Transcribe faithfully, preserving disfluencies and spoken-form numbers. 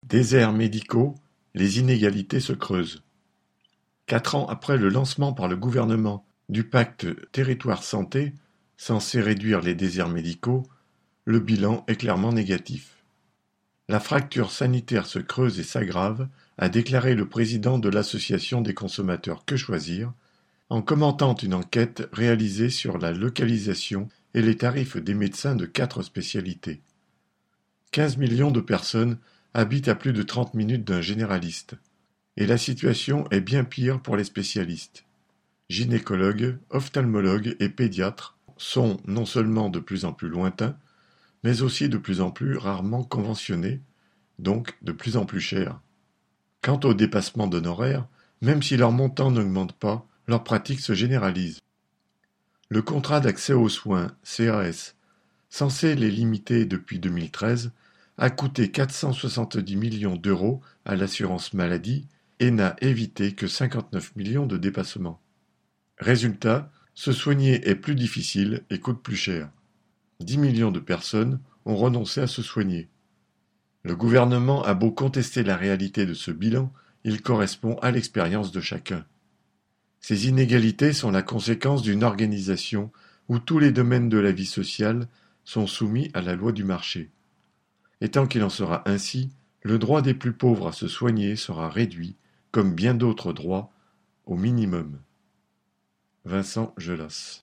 Déserts médicaux, les inégalités se creusent. Quatre ans après le lancement par le gouvernement du pacte territoire-santé, censé réduire les déserts médicaux, le bilan est clairement négatif. La fracture sanitaire se creuse et s'aggrave, a déclaré le président de l'association des consommateurs Que Choisir, en commentant une enquête réalisée sur la localisation et les tarifs des médecins de quatre spécialités. quinze millions de personnes habitent à plus de trente minutes d'un généraliste. Et la situation est bien pire pour les spécialistes. Gynécologues, ophtalmologues et pédiatres sont non seulement de plus en plus lointains, mais aussi de plus en plus rarement conventionnés, donc de plus en plus chers. Quant au dépassement d'honoraires, même si leur montant n'augmente pas, leur pratique se généralise. Le contrat d'accès aux soins, C A S, censé les limiter depuis deux mille treize, a coûté quatre cent soixante-dix millions d'euros à l'assurance maladie et n'a évité que cinquante-neuf millions de dépassements. Résultat, se soigner est plus difficile et coûte plus cher. dix millions de personnes ont renoncé à se soigner. Le gouvernement a beau contester la réalité de ce bilan, il correspond à l'expérience de chacun. Ces inégalités sont la conséquence d'une organisation où tous les domaines de la vie sociale sont soumis à la loi du marché. Et tant qu'il en sera ainsi, le droit des plus pauvres à se soigner sera réduit, comme bien d'autres droits, au minimum. Vincent Gelas